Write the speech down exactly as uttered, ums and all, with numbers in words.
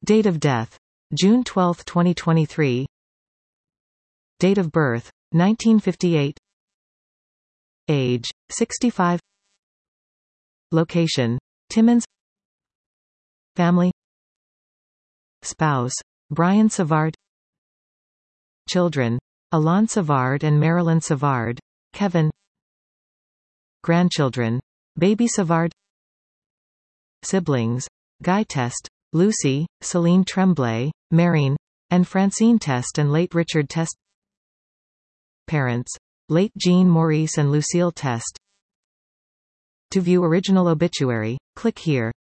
Date of death: June twelfth, twenty twenty-three. Date of birth: nineteen fifty-eight. Age: sixty-five. Location: Timmins. Family. Spouse: Brian Savard. Children: Alon Savard and Marilyn Savard. Kevin. Grandchildren: Baby Savard. Siblings: Guy Test, Lucy, Celine Tremblay, Marine, and Francine Test and late Richard Test. Parents: late Jean Maurice and Lucille Test. To view original obituary, click here.